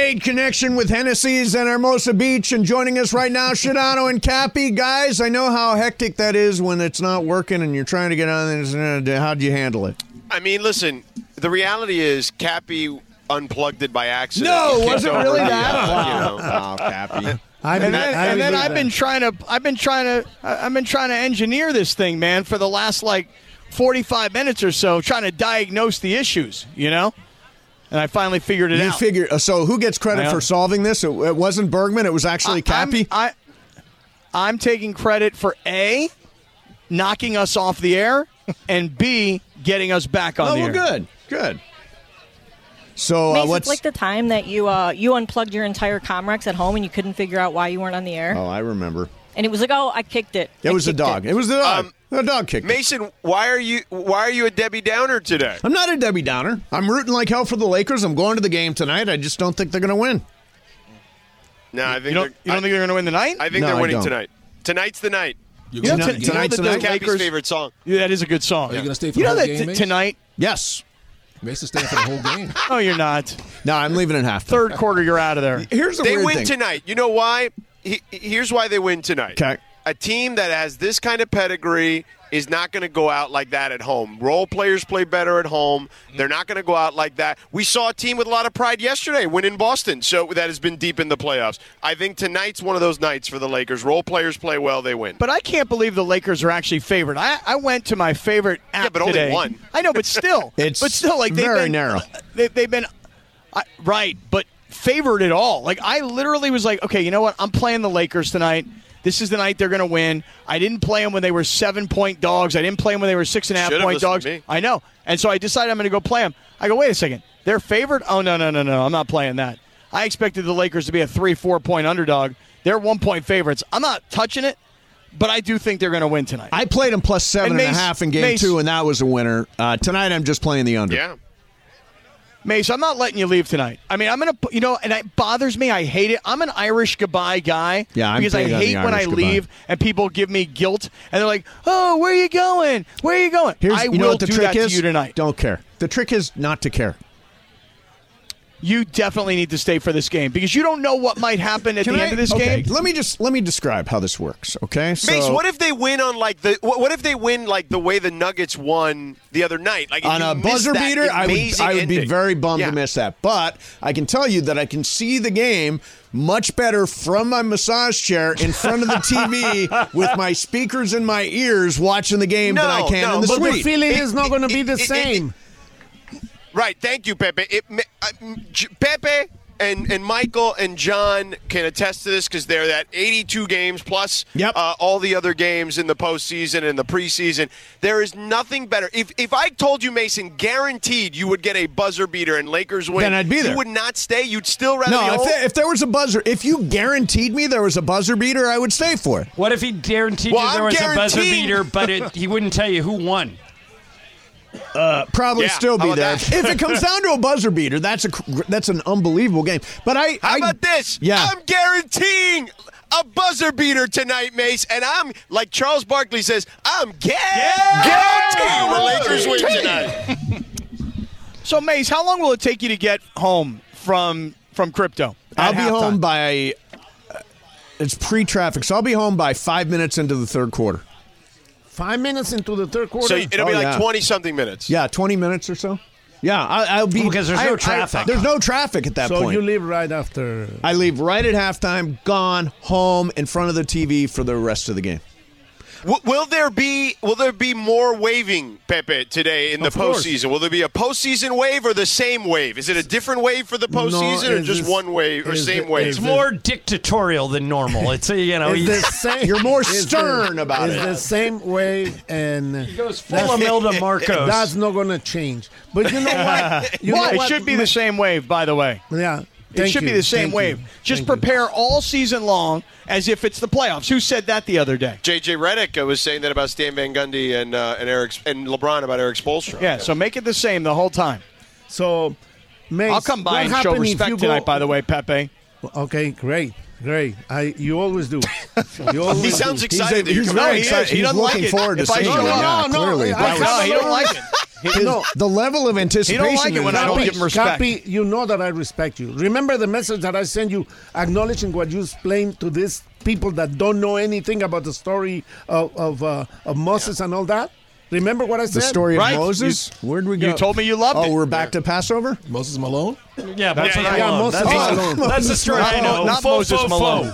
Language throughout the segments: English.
great connection with Hennessy's and Hermosa Beach, and joining us right now, Shadano and Cappy. Guys, I know how hectic that is when it's not working and you're trying to get on there. How'd you handle it? I mean, listen, the reality is Cappy unplugged it by accident. No, was it really that? Wow, Cappy. And then I've been trying to engineer this thing, man, for the last 45 minutes or so, trying to diagnose the issues, And I finally figured it out. So who gets credit for solving this? It wasn't Bergman. It was actually Cappy. I'm taking credit for A, knocking us off the air, and B, getting us back on the air. Good. So Mace, what's it's like the time that you unplugged your entire Comrex at home and you couldn't figure out why you weren't on the air? Oh, I remember. And it was like, I kicked it. It was the dog. It was the dog. The dog kicked it. Mason, why are you a Debbie Downer today? I'm not a Debbie Downer. I'm rooting like hell for the Lakers. I'm going to the game tonight. I just don't think they're going to win. No, I think you don't think they're going to win tonight? I think they're winning tonight. Tonight's the night. Tonight's the night. Cappy's favorite song. Yeah, that is a good song. Are you going to stay for the whole game, Mace? Tonight? Yes. Mason staying for the whole game. No, you're not. No, I'm leaving at half. Third quarter, you're out of there. Here's the They weird win thing. tonight. You know why? Here's why they win tonight. Okay. A team that has this kind of pedigree is not going to go out like that at home. Role players play better at home. They're not going to go out like that. We saw a team with a lot of pride yesterday win in Boston, so that has been deep in the playoffs. I think tonight's one of those nights for the Lakers. Role players play well, they win. But I can't believe the Lakers are actually favored. I went to my favorite app but today. only one. I know, but still. Very narrow. They've been right, but favored at all. I literally was like, okay, you know what? I'm playing the Lakers tonight. This is the night they're going to win. I didn't play them when they were 7-point dogs. I didn't play them when they were 6.5-point dogs. I know. And so I decided I'm going to go play them. I go, wait a second. They're favored? Oh, no. I'm not playing that. I expected the Lakers to be a 3-4-point underdog. They're 1-point favorites. I'm not touching it, but I do think they're going to win tonight. I played them plus 7.5 in game 2, and that was a winner. Tonight I'm just playing the under. Yeah. Mace, I'm not letting you leave tonight. I mean, I'm going to, and it bothers me. I hate it. I'm an Irish goodbye guy. Yeah, because I hate when I leave and people give me guilt and they're like, "Oh, where are you going? Where are you going?" I will do that to you tonight. Don't care. The trick is not to care. You definitely need to stay for this game because you don't know what might happen at the end of this game. Let me describe how this works. Okay, Mace, what if they win on what if they win the way the Nuggets won the other night? On a buzzer beater, I would be very bummed to miss that. But I can tell you that I can see the game much better from my massage chair in front of the TV with my speakers in my ears watching the game than I can in the suite. But the feeling is not going to be the same. Right, thank you, Pepe. Pepe and Michael and John can attest to this because they're at 82 games plus all the other games in the postseason and the preseason. There is nothing better. If I told you, Mason, guaranteed you would get a buzzer beater and Lakers win, then I'd be there. You would not stay. You'd still rather be home? If there was a buzzer, if you guaranteed me there was a buzzer beater, I would stay for it. What if he guaranteed you there was a buzzer beater, but he wouldn't tell you who won? Probably still be there. If it comes down to a buzzer beater, that's an unbelievable game. But how about this? Yeah. I'm guaranteeing a buzzer beater tonight, Mace, and I'm like Charles Barkley says, I'm guaranteeing the Lakers win tonight. So, Mace, how long will it take you to get home from crypto? I'll be home by it's pre-traffic, so I'll be home by 5 minutes into the third quarter. 5 minutes into the third quarter? So it'll be 20-something minutes. Yeah, 20 minutes or so. Yeah, I'll be... Because there's no traffic. There's no traffic at that point. So you leave right after... I leave right at halftime, gone, home, in front of the TV for the rest of the game. Will there be more waving, Pepe, today in the postseason? Will there be a postseason wave or the same wave? Is it a different wave for the postseason or just one wave or same wave? It's more dictatorial than normal. It's you're more stern about it. It's the same wave, and he goes full Imelda Marcos. That's not going to change. But you know what? It should be the same wave, by the way. Yeah. It should be the same wave. Just prepare all season long as if it's the playoffs. Who said that the other day? J.J. Redick was saying that about Stan Van Gundy and LeBron about Eric Spoelstra. Yeah, so make it the same the whole time. So, Mace, I'll come by and show respect tonight, by the way, Pepe. Okay, great. You always do. He sounds excited. He's very excited. He's looking forward to seeing it. No, he don't like it. The level of anticipation. He don't like it when I don't give him respect. Cappy, you know that I respect you. Remember the message that I sent you acknowledging what you explained to these people that don't know anything about the story of Moses and all that? Remember what I said? The story of Moses? Where'd we go? You told me you loved it. Oh, we're back to Passover? Moses Malone? Yeah, Moses Malone. Moses Malone. That's the story I know. Not Moses Malone.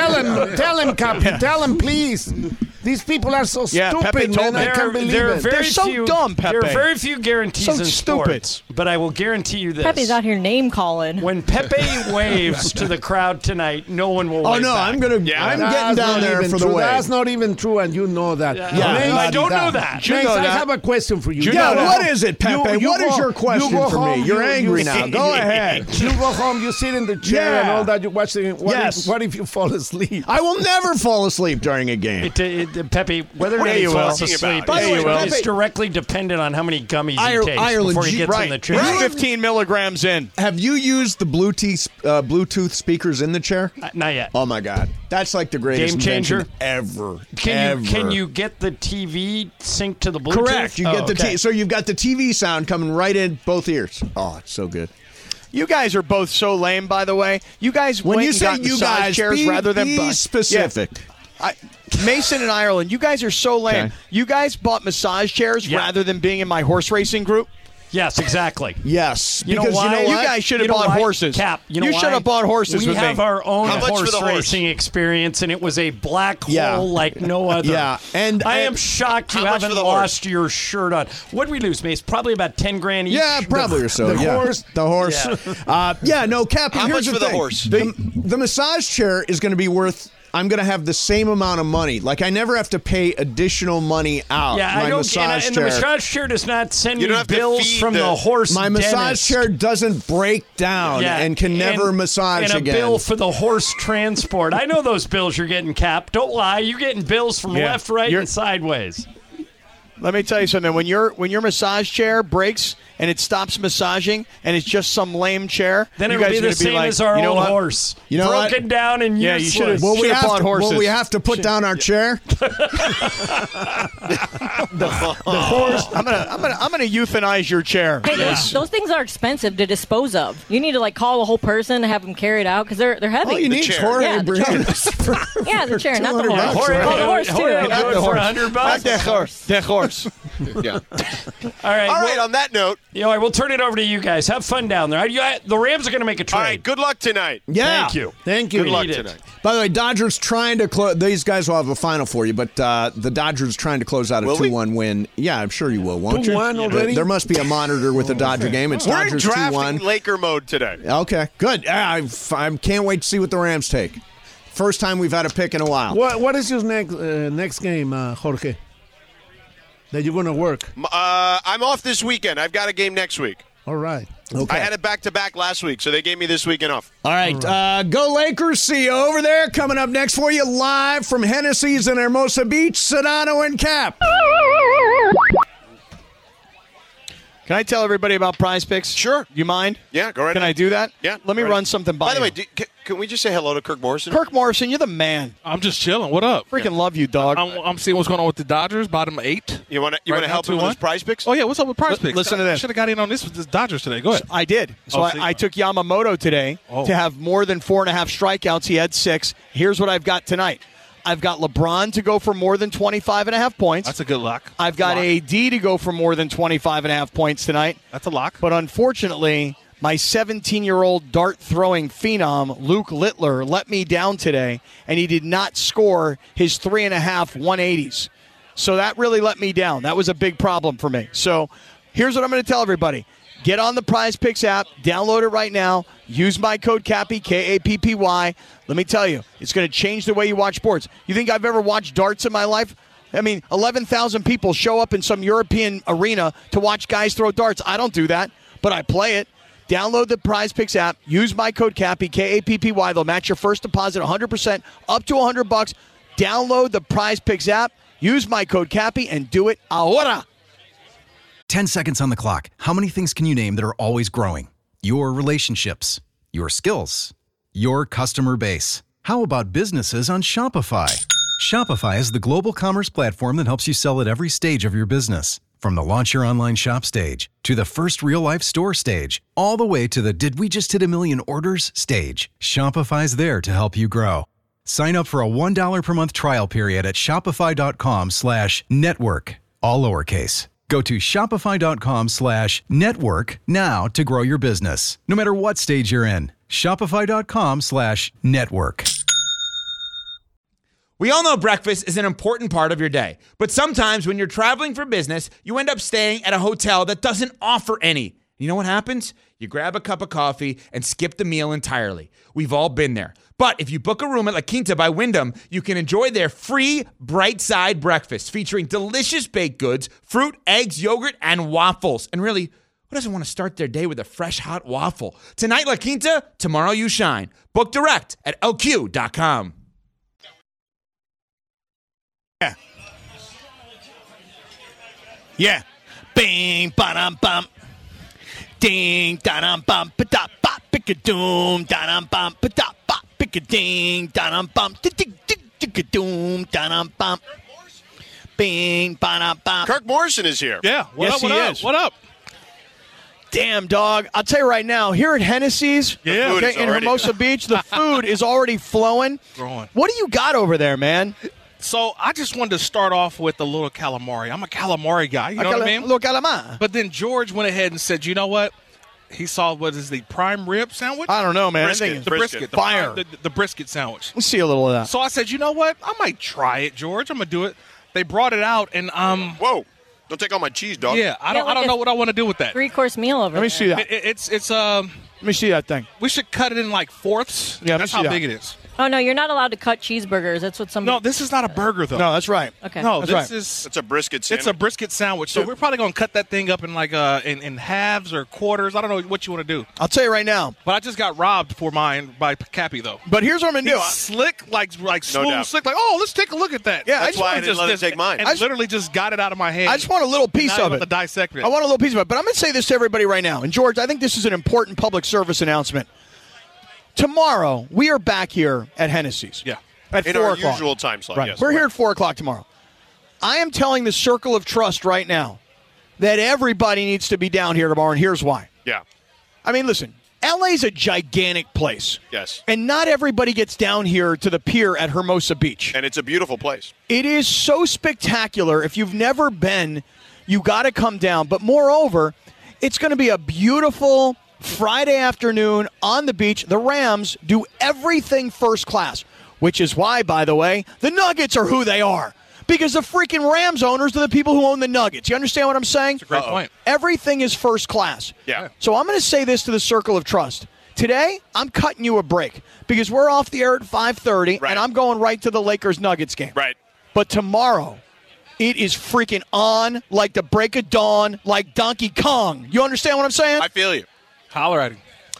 Tell him, Cappy. Tell him, please. These people are so stupid, Pepe told man. me. I can't believe it. They're so dumb, Pepe. There are very few guarantees in sports, but I will guarantee you this. Pepe's out here name calling. When Pepe waves to the crowd tonight, no one will wave back. I'm getting down there for the wave. That's not even true, and you know that. I don't know that. Mace, I have a question for you. What is it, Pepe? What is your question for me? You're angry now. Go ahead. You go home, you sit in the chair and all that, you watch the game. What if you fall asleep? I will never fall asleep during a game. Pepe, whether or not he falls asleep is directly dependent on how many gummies he takes before he gets in the chair. He's 15 milligrams in. Have you used the Bluetooth speakers in the chair? Not yet. Oh, my God. That's like the greatest game changer ever. Can you get the TV synced to the Bluetooth? Correct. You get the so you've got the TV sound coming right in both ears. Oh, it's so good. You guys are both so lame, by the way. You guys when went you and say got you massage guys, chairs rather than be specific. Yeah. Mason and Ireland, you guys are so lame. Okay. You guys bought massage chairs rather than being in my horse racing group. Yes, exactly. Yes. You know why? You guys should have bought horses. Cap, you should have bought horses we with me. We have our own horse racing experience, and it was a black hole like no other. Yeah. And I am shocked you haven't lost your shirt on. What did we lose, Mace? Probably about 10 grand each. Yeah, probably or so. The horse. No, Cap, how here's much for the horse? The massage chair is going to be worth... I'm going to have the same amount of money. Like, I never have to pay additional money out. Yeah, I don't. And the massage chair does not send me bills from the horse. My massage chair doesn't break down and can never massage again. And a bill for the horse transport. I know those bills you're getting, Cap. Don't lie. You're getting bills from left, right, and sideways. Let me tell you something. When your massage chair breaks and it stops massaging and it's just some lame chair, then it'll be the same as our old horse. You know broken down and useless. You should have bought horses. Will we have to put down our chair? the horse. I'm gonna euthanize your chair. Hey, those things are expensive to dispose of. You need to call a whole person to have them carried out because they're heavy. Oh, you need Jorge. Yeah, the chair, not the horse. The horse too. Not the horse. For $100. The horse. Yeah. All right. On that note, we'll turn it over to you guys. Have fun down there. The Rams are going to make a trade. All right. Good luck tonight. Yeah. Thank you. Good luck tonight. By the way, Dodgers trying to close. These guys will have a final for you, but the Dodgers trying to close out a 2-1 win. Yeah, I'm sure you will, won't you? 2-1 already? There must be a monitor with the Dodger game. It's We're Dodgers drafting 2-1. Laker mode today. Okay, good. I can't wait to see what the Rams take. First time we've had a pick in a while. What is your next game, Jorge? That you're going to work? I'm off this weekend. I've got a game next week. All right. Okay. I had it back-to-back last week, so they gave me this weekend off. All right. Go Lakers. See you over there. Coming up next for you live from Hennessy's in Hermosa Beach, Sedano and Cap. Can I tell everybody about Prize Picks? Sure. You mind? Yeah, go right Can ahead. I do that? Yeah. Let me run something by you. By the way, can we just say hello to Kirk Morrison? Kirk Morrison, you're the man. I'm just chilling. What up? Freaking love you, dog. I'm seeing what's going on with the Dodgers. Bottom 8. You want to help him with his Prize Picks? Oh, yeah. What's up with Prize Picks? Listen to this. Should have got in on this with the Dodgers today. Go ahead. I did. So I took Yamamoto today to have more than 4.5 strikeouts. He had 6. Here's what I've got tonight. I've got LeBron to go for more than 25.5 points. That's a good lock. I've got AD to go for more than 25.5 points tonight. That's a lock. But unfortunately, my 17-year-old dart-throwing phenom, Luke Littler, let me down today, and he did not score his 3.5 180s. So that really let me down. That was a big problem for me. So here's what I'm going to tell everybody. Get on the Prize Picks app. Download it right now. Use my code CAPPY, K-A-P-P-Y. Let me tell you, it's going to change the way you watch sports. You think I've ever watched darts in my life? I mean, 11,000 people show up in some European arena to watch guys throw darts. I don't do that, but I play it. Download the Prize Picks app. Use my code CAPPY, K-A-P-P-Y. They'll match your first deposit 100%, up to $100. Download the Prize Picks app. Use my code CAPPY and do it ahora. 10 seconds on the clock. How many things can you name that are always growing? Your relationships, your skills, your customer base. How about businesses on Shopify? Shopify is the global commerce platform that helps you sell at every stage of your business. From the launch your online shop stage to the first real-life store stage, all the way to the did we just hit a million orders stage, Shopify's there to help you grow. Sign up for a $1 per month trial period at shopify.com/network, all lowercase. Go to shopify.com/network now to grow your business, no matter what stage you're in. Shopify.com/network. We all know breakfast is an important part of your day, but sometimes when you're traveling for business, you end up staying at a hotel that doesn't offer any. You know what happens? You grab a cup of coffee and skip the meal entirely. We've all been there. But if you book a room at La Quinta by Wyndham, you can enjoy their free Bright Side breakfast featuring delicious baked goods, fruit, eggs, yogurt, and waffles. And really, who doesn't want to start their day with a fresh, hot waffle? Tonight, La Quinta, tomorrow you shine. Book direct at lq.com. Yeah. Bing, ba-dum, bum. Ding, da-dum, bum, ba-da, bop, pick-a-doom, da-dum, bum, ba-da, bop, pick-a-ding, da-dum, bum, tick-a-doom, da-dum, bum. Bing, ba-dum, bum. Kirk Morrison is here. Yeah. What up? What up? Damn, dog. I'll tell you right now, here at Hennessy's in Hermosa Beach, the food is already flowing. What do you got over there, man? So I just wanted to start off with a little calamari. I'm a calamari guy. You know what I mean? Little calamari. But then George went ahead and said, you know what? He saw, what is the prime rib sandwich? I don't know, man. The brisket. Fire. The brisket sandwich. Let's see a little of that. So I said, you know what? I might try it, George. I'm going to do it. They brought it out, and Whoa. Don't take all my cheese, dog. Yeah, I don't know what I want to do with that. 3-course meal over there. Let me see that. It's Let me see that thing. We should cut it in like fourths. Yeah, that's how big it is. Oh, no, you're not allowed to cut cheeseburgers. That's what some. No, this is not a burger, though. No, that's right. Okay. No, that's It's a brisket sandwich. It's a brisket sandwich. So we're probably going to cut that thing up in like in halves or quarters. I don't know what you want to do. I'll tell you right now. But I just got robbed for mine by Cappy, though. But here's what I'm going to do. Slick, like smooth, slick. Like, oh, let's take a look at that. Yeah, that's why I didn't let him take mine. And I literally just got it out of my hand. I just want a little piece of it. To dissect it. I want a little piece of it. But I'm going to say this to everybody right now. And, George, I think this is an important public service announcement. Tomorrow, we are back here at Hennessy's. Yeah. At in 4 our o'clock. usual time slot. Right. Yes. We're here at 4 o'clock tomorrow. I am telling the Circle of Trust right now that everybody needs to be down here tomorrow, and here's why. Yeah. I mean, listen, LA's a gigantic place. Yes. And not everybody gets down here to the pier at Hermosa Beach. And it's a beautiful place. It is so spectacular. If you've never been, you got to come down. But moreover, it's going to be a beautiful Friday afternoon on the beach. The Rams do everything first class, which is why, by the way, the Nuggets are who they are. Because the freaking Rams owners are the people who own the Nuggets. You understand what I'm saying? That's a great point. Everything is first class. Yeah. So I'm going to say this to the Circle of Trust. Today, I'm cutting you a break because we're off the air at 5:30, and I'm going right to the Lakers-Nuggets game. Right. But tomorrow, it is freaking on like the break of dawn, like Donkey Kong. You understand what I'm saying? I feel you. Holler at him.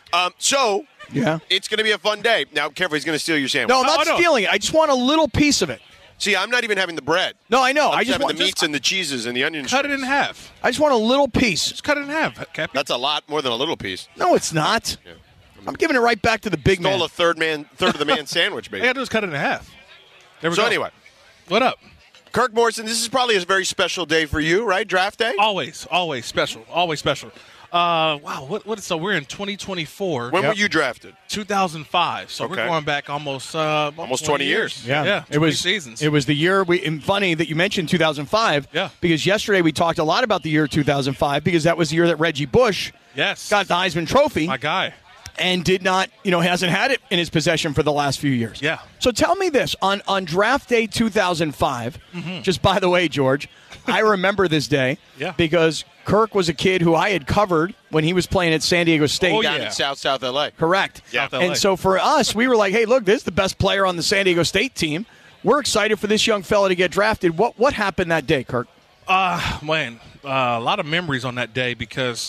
Yeah. It's going to be a fun day. Now, careful, he's going to steal your sandwich. No, I'm not stealing it. I just want a little piece of it. See, I'm not even having the bread. No, I know. I'm just having the meats and the cheeses and the onions. Cut it in half. I just want a little piece. Just cut it in half, Cappy. That's a lot more than a little piece. No, it's not. Yeah. I'm giving it right back to the big man. Stole a third of the man sandwich, baby. All I gotta do is cut it in half. There we go. So anyway. What up? Kirk Morrison, this is probably a very special day for you, right? Draft day? Always special. Always special. Wow, so we're in 2024. When were you drafted? 2005. So we're going back almost 20 years. Yeah. 20 seasons. It was the year and funny that you mentioned 2005. Yeah. Because yesterday we talked a lot about the year 2005 because that was the year that Reggie Bush got the Heisman Trophy. My guy. And did not, hasn't had it in his possession for the last few years. Yeah. So tell me this. On draft day 2005, just by the way, George, I remember this day because Kirk was a kid who I had covered when he was playing at San Diego State. Down in South L.A. Correct. Yeah. And so for us, we were like, hey, look, this is the best player on the San Diego State team. We're excited for this young fella to get drafted. What happened that day, Kirk? Man, a lot of memories on that day because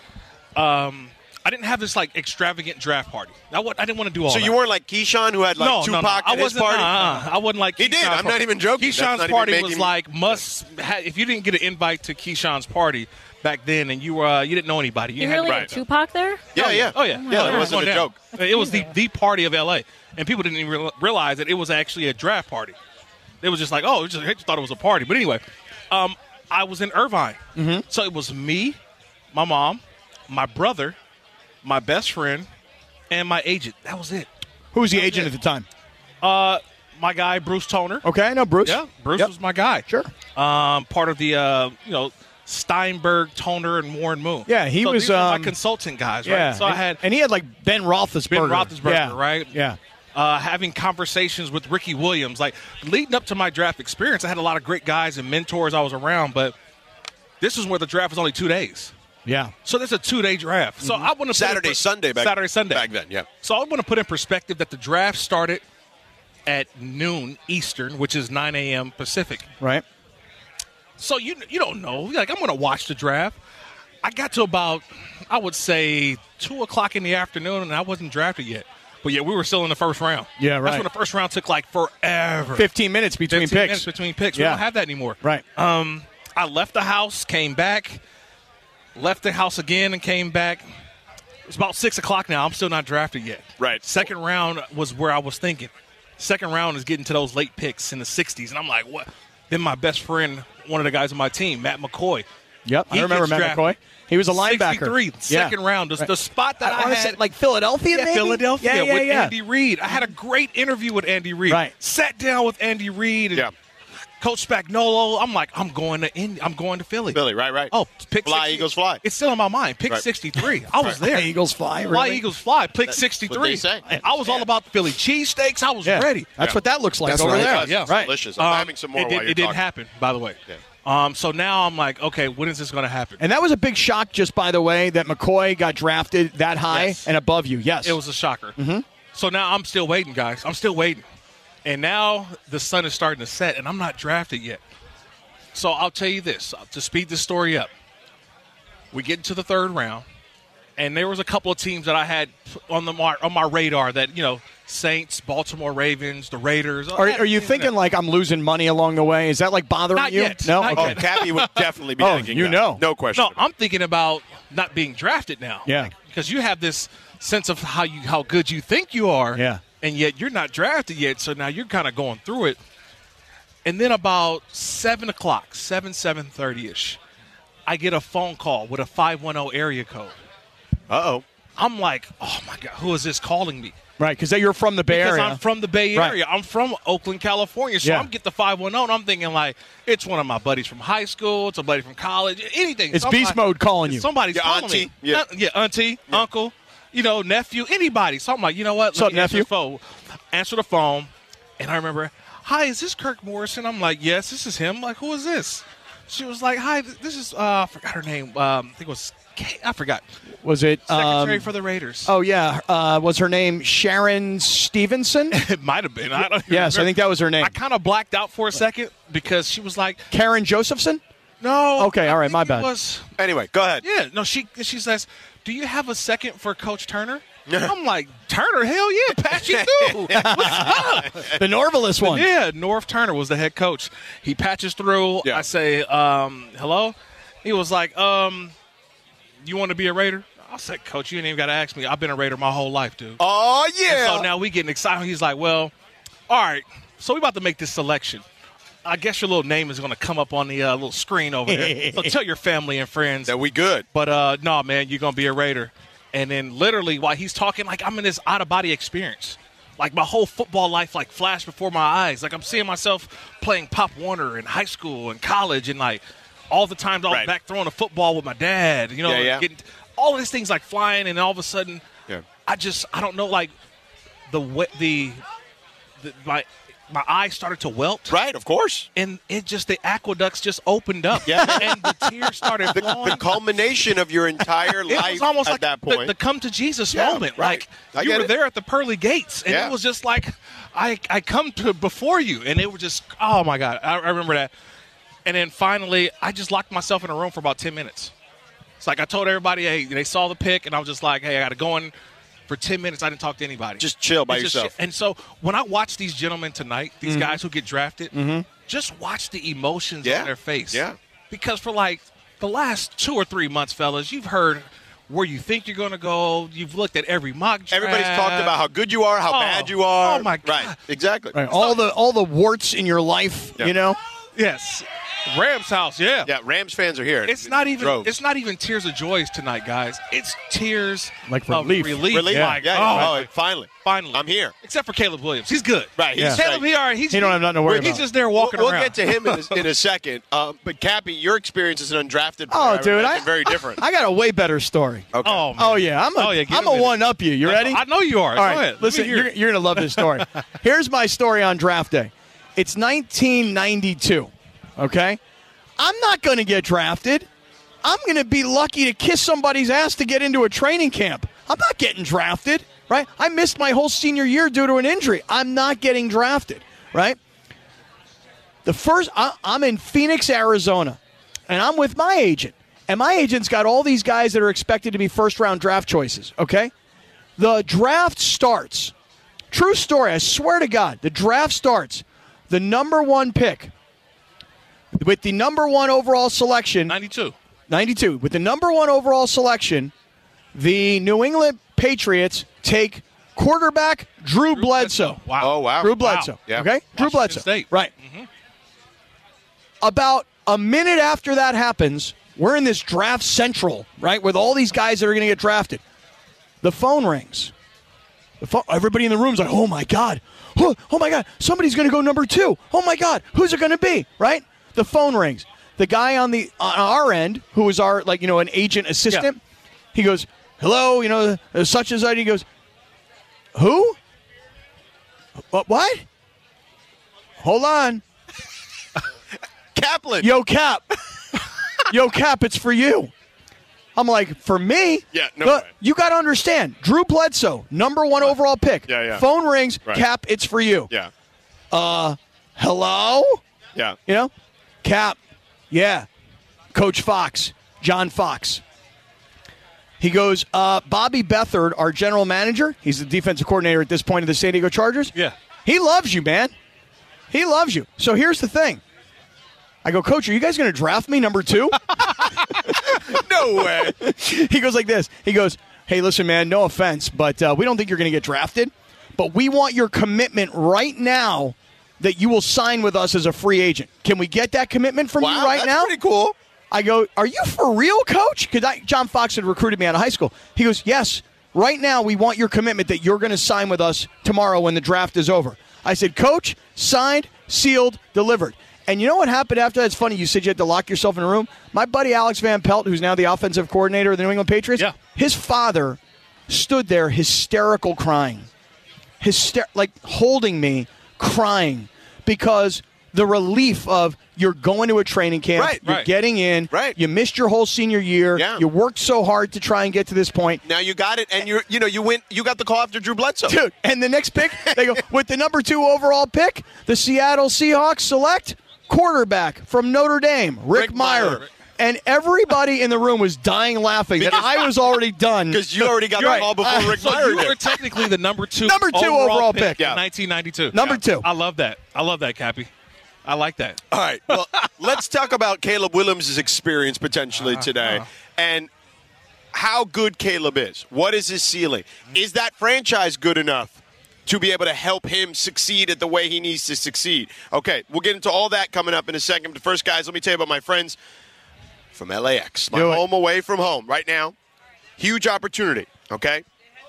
I didn't have this extravagant draft party. I didn't want to do all that. So you weren't like Keyshawn who had Tupac at his party? I wasn't like Keyshawn. He did. I'm not even joking. Keyshawn's party was if you didn't get an invite to Keyshawn's party back then and you didn't know anybody. You really had Tupac there? Yeah. Oh, yeah. Yeah, it wasn't a joke. It was the party of L.A. And people didn't even realize that it was actually a draft party. It was just like, they just thought it was a party. But anyway, I was in Irvine. Mm-hmm. So it was me, my mom, my brother, my best friend, and my agent. That was it. Who was the agent at the time? My guy, Bruce Toner. Okay, I know Bruce. Yeah, Bruce was my guy. Sure. Part of the, Steinberg, Toner, and Warren Moon. Yeah, he was these were my consultant guys, right? Yeah, So I had, and he had like Ben Roethlisberger. right? Yeah. Having conversations with Ricky Williams, like leading up to my draft experience, I had a lot of great guys and mentors I was around, but this was where the draft was only 2 days. Yeah. So there's a 2-day draft. So I want to Saturday, Sunday back then, yeah. So I want to put in perspective that the draft started at noon Eastern, which is 9 a.m. Pacific. Right. So you don't know. Like, I'm going to watch the draft. I got to about, I would say, 2 o'clock in the afternoon, and I wasn't drafted yet. But, yeah, we were still in the first round. Yeah, right. That's when the first round took, like, forever. 15 minutes between picks. 15 minutes between picks. Yeah. We don't have that anymore. Right. I left the house, came back, left the house again and came back. It's about 6 o'clock now. I'm still not drafted yet. Right. Second round was where I was thinking. Second round is getting to those late picks in the 60s. And I'm like, what? Then my best friend, one of the guys on my team, Matt McCoy. Yep, I remember Matt McCoy. He was a linebacker. 63, second round. The spot that I had. Like Philadelphia, maybe? Philadelphia with Andy Reid. I had a great interview with Andy Reid. Right. Sat down with Andy Reid and Coach Spagnuolo. I'm like, I'm going to Philly. Philly, right. Oh, pick Fly, 60. Eagles, fly. It's still in my mind. Pick 63. I was there. Eagles fly, really? Fly, Eagles, fly. Pick 63. what they say. I was all about the Philly cheesesteaks. I was ready. That's what that looks like That's over right. there. Yeah, right. delicious. I'm having some more while you're It didn't talking. happen, by the way. Yeah. So now I'm like, okay, when is this going to happen? And that was a big shock, just by the way, that McCoy got drafted that high and above you. Yes. It was a shocker. Mm-hmm. So now I'm still waiting, guys. I'm still waiting. And now the sun is starting to set, and I'm not drafted yet. So I'll tell you this, to speed this story up. We get into the third round, and there was a couple of teams that I had on my radar that, Saints, Baltimore Ravens, the Raiders. Are you thinking like I'm losing money along the way? Is that like bothering Not you? Yet. No? Not Okay. yet. Cappy would definitely be thinking that. No question. No, I'm thinking about not being drafted now. Yeah. Because you have this sense of how good you think you are. Yeah. And yet you're not drafted yet, so now you're kind of going through it. And then about 7 o'clock, 7:30-ish, I get a phone call with a 510 area code. Uh-oh. I'm like, oh, my God, who is this calling me? Right, because you're from the Bay Area. Because I'm from the Bay Area. Right. I'm from Oakland, California. So I'm get the 510, and I'm thinking, like, it's one of my buddies from high school. It's a buddy from college. Anything. It's beast mode calling you. Somebody's calling auntie. me. Auntie, uncle, nephew, anybody. So I'm like, you know what? What's up, nephew? Answer the phone, and I remember, hi, is this Kirk Morrison? I'm like, yes, this is him. Like, who is this? She was like, hi, this is, I forgot her name. I think it was, I forgot. Was it? Secretary for the Raiders. Oh, yeah. Was her name Sharon Stevenson? It might have been. I don't Yes, remember. I think that was her name. I kind of blacked out for a second because she was like, Karen Josephson? no. Okay, all right, my bad. Anyway, go ahead. Yeah, no, she says, do you have a second for Coach Turner? I'm like, Turner? Hell yeah, patch you through. What's up? The Norvalis one. Yeah, Norv Turner was the head coach. He patches through. Yeah. I say, hello? He was like, you want to be a Raider? I said, Coach, you ain't even got to ask me. I've been a Raider my whole life, dude. Oh, yeah. And so now we getting excited. He's like, well, all right, so we about to make this selection. I guess your little name is going to come up on the little screen over there. So tell your family and friends. That we good. But, no, man, you're going to be a Raider. And then literally while he's talking, like I'm in this out-of-body experience. Like my whole football life like flashed before my eyes. Like I'm seeing myself playing Pop Warner in high school and college and like all the times I was back throwing a football with my dad. Getting all of these things like flying and all of a sudden I don't know, like my eyes started to welt. Right, of course. And the aqueducts just opened up. Yeah. And the tears started flowing. The culmination of your entire life it was almost at like that point. the come to Jesus moment. Right. Like you were there at the pearly gates. And it was just like, I come to before you. And it was just, oh my God. I remember that. And then finally, I just locked myself in a room for about 10 minutes. It's like I told everybody, hey, they saw the pick. And I was just like, hey, I got to go in. For 10 minutes, I didn't talk to anybody. Just chill by yourself. And so when I watch these gentlemen tonight, these guys who get drafted, just watch the emotions on their face. Yeah. Because for like the last 2 or 3 months, fellas, you've heard where you think you're going to go. You've looked at every mock draft. Everybody's talked about how good you are, how bad you are. Oh, my God. Right, exactly. Right. All the warts in your life, Yes. Rams house, yeah. Yeah, Rams fans are here. It's not even tears of joy tonight, guys. It's tears like of relief. Yeah. Finally. I'm here. Except for Caleb Williams. He's good. Right. Caleb, he don't have nothing to worry about. He's just there walking around. We'll get to him in a second. But Cappy, your experience as an undrafted player, oh, dude, very different. I got a way better story. Okay. Oh yeah. I'm a one-up you. You ready? I know you are. All right. Listen, you're going to love this story. Here's my story on draft day. It's 1992. Okay? I'm not going to get drafted. I'm going to be lucky to kiss somebody's ass to get into a training camp. I'm not getting drafted, right? I missed my whole senior year due to an injury. I'm not getting drafted, right? I'm in Phoenix, Arizona, and I'm with my agent. And my agent's got all these guys that are expected to be first-round draft choices, okay? The draft starts. True story, I swear to God. The draft starts. The number 1 pick. With the number 1 overall selection. 92. With the number 1 overall selection, the New England Patriots take quarterback Drew Bledsoe. Wow. Oh, wow. Drew Bledsoe. Wow. Yeah. Okay? Drew Bledsoe. State. Right. Mm-hmm. About a minute after that happens, we're in this draft central, right, with all these guys that are going to get drafted. The phone rings. Everybody in the room's like, oh, my God. Oh, my God. Somebody's going to go number 2. Oh, my God. Who's it going to be, right? The phone rings. The guy on our end, who is our, an agent assistant, he goes, hello, such and such. He goes, who? What? Hold on. Kaplan. Yo, Cap. Yo, Cap, it's for you. I'm like, for me? Yeah, no way. You got to understand. Drew Bledsoe, number 1 overall pick. Yeah. Phone rings. Right. Cap, it's for you. Yeah. Hello? Yeah. Cap. Yeah. Coach Fox. John Fox. He goes, Bobby Beathard, our general manager, he's the defensive coordinator at this point of the San Diego Chargers. Yeah. He loves you, man. He loves you. So here's the thing. I go, Coach, are you guys going to draft me number 2? No way. He goes like this. He goes, hey, listen, man, no offense, but we don't think you're going to get drafted. But we want your commitment right now that you will sign with us as a free agent. Can we get that commitment from you right now? That's pretty cool. I go, are you for real, Coach? Because John Fox had recruited me out of high school. He goes, yes, right now we want your commitment that you're going to sign with us tomorrow when the draft is over. I said, Coach, signed, sealed, delivered. And you know what happened after that? It's funny. You said you had to lock yourself in a room. My buddy Alex Van Pelt, who's now the offensive coordinator of the New England Patriots, his father stood there hysterical crying. Holding me, crying. Because the relief of you're going to a training camp, you're getting in, you missed your whole senior year, you worked so hard to try and get to this point. Now you got it, and you went. You got the call after Drew Bledsoe, dude. And the next pick, they go with the number 2 overall pick, the Seattle Seahawks select quarterback from Notre Dame, Rick Meyer. And everybody in the room was dying laughing that I was already done. Because you already got the call before Rick Meyer did. You were technically the number 2 overall pick in 1992. Number 2. I love that. Cappy. I like that. All right. Well, let's talk about Caleb Williams' experience potentially today and how good Caleb is. What is his ceiling? Is that franchise good enough to be able to help him succeed at the way he needs to succeed? Okay, we'll get into all that coming up in a second. But first, guys, let me tell you about my friends from LAX. My home away from home right now. Huge opportunity, okay,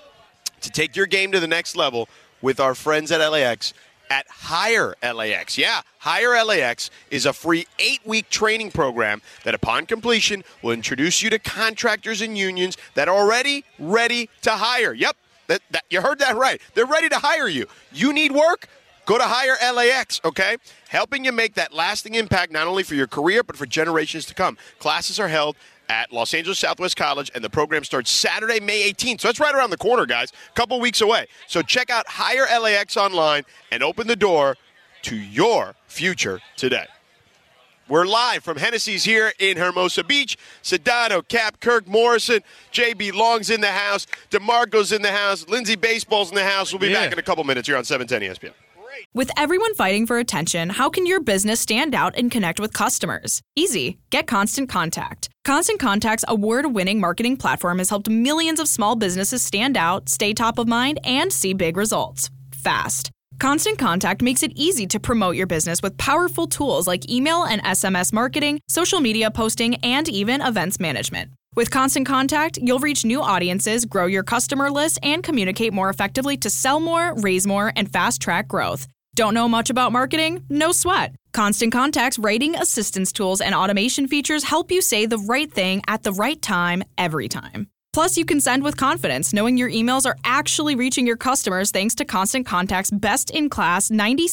to take your game to the next level with our friends at LAX. At Hire LAX. Yeah, Hire LAX is a free 8-week training program that upon completion will introduce you to contractors and unions that are already ready to hire. Yep, you heard that right. They're ready to hire you. You need work? Go to Hire LAX, okay? Helping you make that lasting impact not only for your career but for generations to come. Classes are held at Los Angeles Southwest College, and the program starts Saturday, May 18th. So that's right around the corner, guys. A couple weeks away. So check out Hire LAX online and open the door to your future today. We're live from Hennessy's here in Hermosa Beach. Sedano, Cap, Kirk, Morrison, JB Long's in the house. DeMarco's in the house. Lindsay Baseball's in the house. We'll be back in a couple minutes here on 710 ESPN. With everyone fighting for attention, how can your business stand out and connect with customers? Easy. Get Constant Contact. Constant Contact's award-winning marketing platform has helped millions of small businesses stand out, stay top of mind, and see big results fast. Constant Contact makes it easy to promote your business with powerful tools like email and SMS marketing, social media posting, and even events management. With Constant Contact, you'll reach new audiences, grow your customer list, and communicate more effectively to sell more, raise more, and fast-track growth. Don't know much about marketing? No sweat. Constant Contact's writing assistance tools and automation features help you say the right thing at the right time, every time. Plus, you can send with confidence, knowing your emails are actually reaching your customers thanks to Constant Contact's best-in-class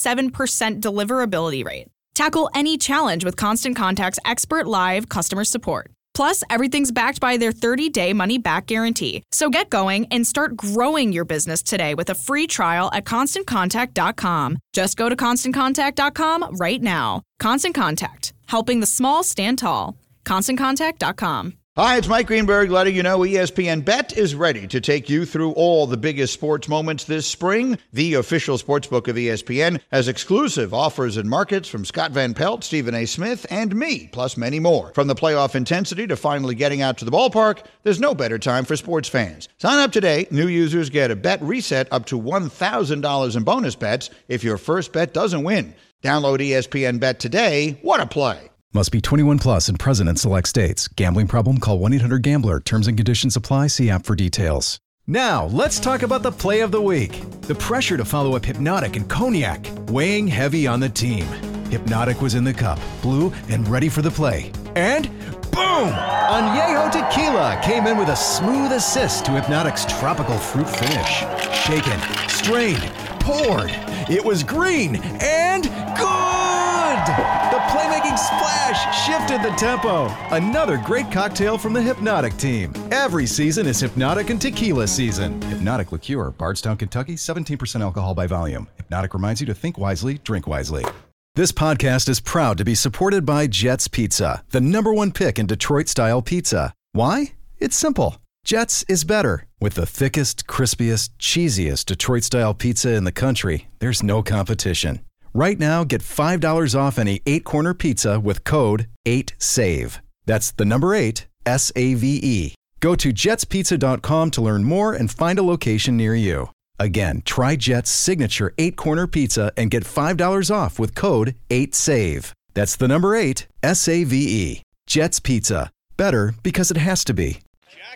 97% deliverability rate. Tackle any challenge with Constant Contact's expert live customer support. Plus, everything's backed by their 30-day money-back guarantee. So get going and start growing your business today with a free trial at ConstantContact.com. Just go to ConstantContact.com right now. Constant Contact, helping the small stand tall. ConstantContact.com. Hi, it's Mike Greenberg letting you know ESPN Bet is ready to take you through all the biggest sports moments this spring. The official sportsbook of ESPN has exclusive offers and markets from Scott Van Pelt, Stephen A. Smith, and me, plus many more. From the playoff intensity to finally getting out to the ballpark, there's no better time for sports fans. Sign up today. New users get a bet reset up to $1,000 in bonus bets if your first bet doesn't win. Download ESPN Bet today. What a play. Must be 21 plus and present in select states. Gambling problem? Call 1-800-GAMBLER. Terms and conditions apply. See app for details. Now, let's talk about the play of the week. The pressure to follow up Hypnotic and Cognac, weighing heavy on the team. Hypnotic was in the cup, blue, and ready for the play. And boom! Añejo Tequila came in with a smooth assist to Hypnotic's tropical fruit finish. Shaken, strained, poured. It was green and good! The playmaking splash shifted the tempo. Another great cocktail from the Hypnotic team. Every season is Hypnotic and Tequila season. Hypnotic Liqueur, Bardstown, Kentucky, 17% alcohol by volume. Hypnotic reminds you to think wisely, drink wisely. This podcast is proud to be supported by Jets Pizza, the #1 pick in Detroit-style pizza. Why? It's simple. Jets is better. With the thickest, crispiest, cheesiest Detroit-style pizza in the country, there's no competition. Right now, get $5 off any 8-corner pizza with code 8SAVE. That's the number 8, S-A-V-E. Go to jetspizza.com to learn more and find a location near you. Again, try Jet's signature 8-corner pizza and get $5 off with code 8SAVE. That's the number 8, S-A-V-E. Jet's Pizza. Better because it has to be.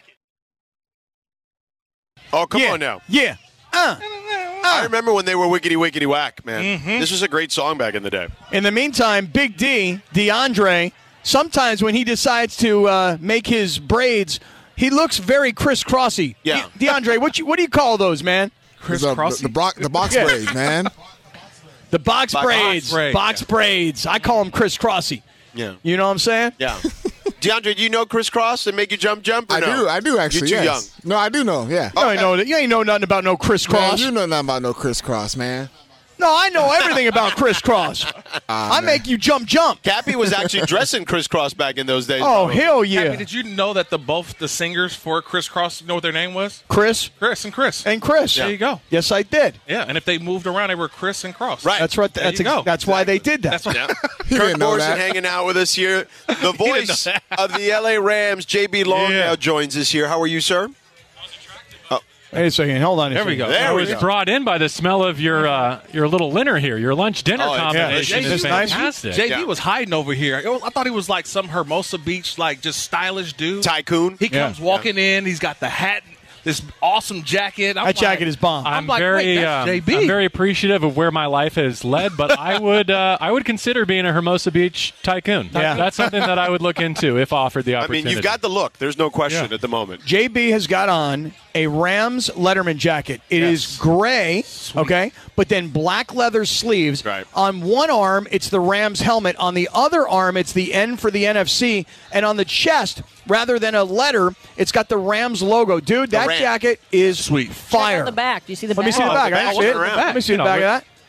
Oh, come on now. Yeah. I remember when they were Wickety Wickety Whack, man. Mm-hmm. This was a great song back in the day. In the meantime, Big D, DeAndre, sometimes when he decides to make his braids, he looks very crisscrossy. Yeah. DeAndre, what do you call those, man? Crisscrossy? The box braids, man. The box braids. Box braids. I call them crisscrossy. Yeah. You know what I'm saying? Yeah. DeAndre, do you know crisscross and make you jump? Or no? I do actually. You're too young. No, I do know. Yeah. You ain't know nothing about no crisscross. Man, you know nothing about no crisscross, man. No, I know everything about crisscross. I make you jump. Cappy was actually dressing crisscross back in those days. Oh, hell yeah. Cappy, did you know that both the singers for Crisscross, you know what their name was? Chris and Chris. And Chris. There you go. Yes, I did. Yeah, and if they moved around, they were Chris and Cross. Right. That's right. That's why they did that. Kurt Morrison hanging out with us here. The voice of the L.A. Rams, J.B. Long, now joins us here. How are you, sir? Wait a second. Hold on. There we go. I was brought in by the smell of your little dinner here. Your lunch-dinner combination is fantastic. JB was hiding over here. I thought he was like some Hermosa Beach, like just stylish dude. Tycoon. He comes walking in. He's got the hat, this awesome jacket. That jacket is bomb. I'm very appreciative of where my life has led, but I would consider being a Hermosa Beach tycoon. That's something that I would look into if offered the opportunity. I mean, you've got the look. There's no question at the moment. JB has got on a Rams Letterman jacket. It is gray, okay, but then black leather sleeves. Right. On one arm, it's the Rams helmet. On the other arm, it's the N for the NFC. And on the chest, rather than a letter, it's got the Rams logo. Dude, that jacket is fire. Check out the back. Do you see the back? Let me see the back. I see it. Let me see the back of that.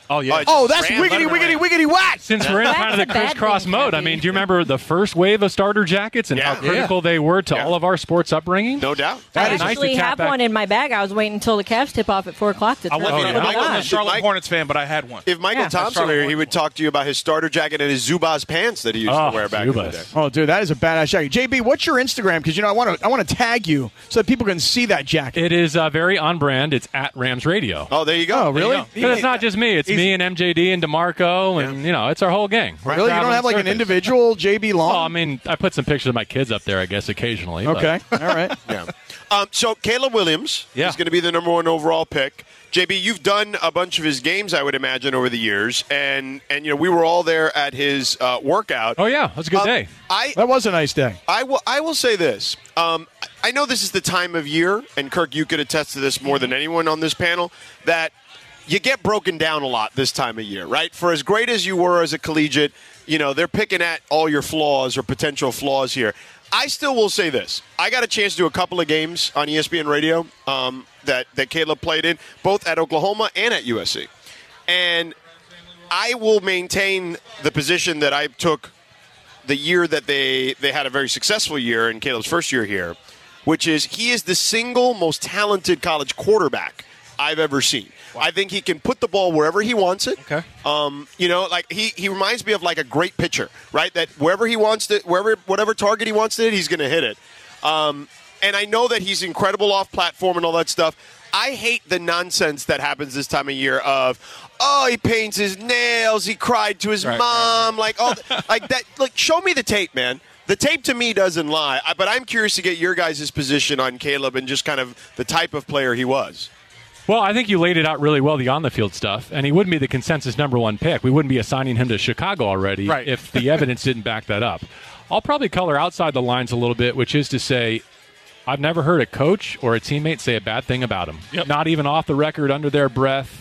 Oh, yeah. That's wiggity whack. Since we're in kind of the crisscross mode, I mean, do you remember the first wave of starter jackets and how critical they were to all of our sports upbringing? No doubt. I actually have one in my bag. I was waiting until the Cavs tip off at 4 o'clock to I wasn't a Charlotte Hornets fan, but I had one. If Michael Thompson were here, he would talk to you about his starter jacket and his Zubaz pants that he used to wear back in the day. Oh, dude, that is a badass jacket. JB, what's your Instagram? Because, I want to tag you so that people can see that jacket. It is very on brand. It's at Rams Radio. Oh, there you go. Oh, really? Because it's not just me. It's me and MJD and DeMarco, and it's our whole gang. Really? You don't have like an individual JB Long? Well, I mean, I put some pictures of my kids up there, I guess, occasionally. Okay. All right. Yeah. So Caleb Williams is going to be the number 1 overall pick. JB, you've done a bunch of his games, I would imagine, over the years, and we were all there at his workout. Oh yeah, that was a good day. That was a nice day. I will say this. I know this is the time of year, and Kirk, you could attest to this more than anyone on this panel, that you get broken down a lot this time of year, right? For as great as you were as a collegiate, they're picking at all your flaws or potential flaws here. I still will say this. I got a chance to do a couple of games on ESPN Radio that Caleb played in, both at Oklahoma and at USC. And I will maintain the position that I took the year that they had a very successful year in Caleb's first year here, which is he is the single most talented college quarterback I've ever seen. Wow. I think he can put the ball wherever he wants it. Okay. He reminds me of like a great pitcher, right? That wherever he wants to, whatever target he wants to hit, he's going to hit it. And I know that he's incredible off platform and all that stuff. I hate the nonsense that happens this time of year of, he paints his nails, he cried to his mom, like that. Like, show me the tape, man. The tape to me doesn't lie. But I'm curious to get your guys' position on Caleb and just kind of the type of player he was. Well, I think you laid it out really well, the on-the-field stuff, and he wouldn't be the consensus number 1 pick. We wouldn't be assigning him to Chicago already if the evidence didn't back that up. I'll probably color outside the lines a little bit, which is to say I've never heard a coach or a teammate say a bad thing about him, not even off the record, under their breath.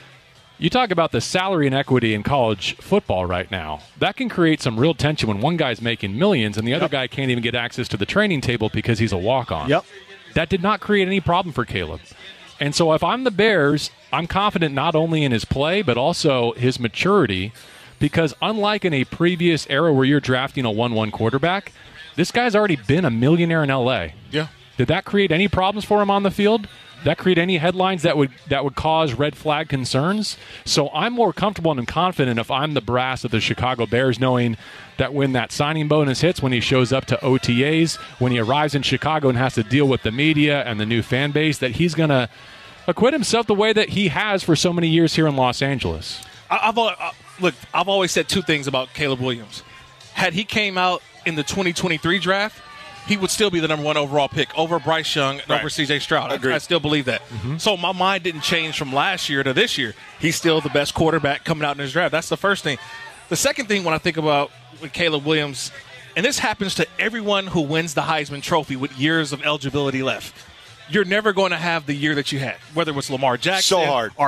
You talk about the salary inequity in college football right now. That can create some real tension when one guy's making millions and the other guy can't even get access to the training table because he's a walk-on. That did not create any problem for Caleb. And so if I'm the Bears, I'm confident not only in his play, but also his maturity, because unlike in a previous era where you're drafting a 1-1 quarterback, this guy's already been a millionaire in L.A. Yeah. Did that create any problems for him on the field? Did that create any headlines that would cause red flag concerns? So I'm more comfortable and confident if I'm the brass of the Chicago Bears, knowing that when that signing bonus hits, when he shows up to OTAs, when he arrives in Chicago and has to deal with the media and the new fan base, that he's going to acquit himself the way that he has for so many years here in Los Angeles. I've always said 2 things about Caleb Williams. Had he came out in the 2023 draft, he would still be the number 1 overall pick over Bryce Young and over C.J. Stroud. I still believe that. Mm-hmm. So my mind didn't change from last year to this year. He's still the best quarterback coming out in his draft. That's the first thing. The second thing when I think about with Caleb Williams, and this happens to everyone who wins the Heisman Trophy with years of eligibility left, you're never going to have the year that you had, whether it was Lamar Jackson,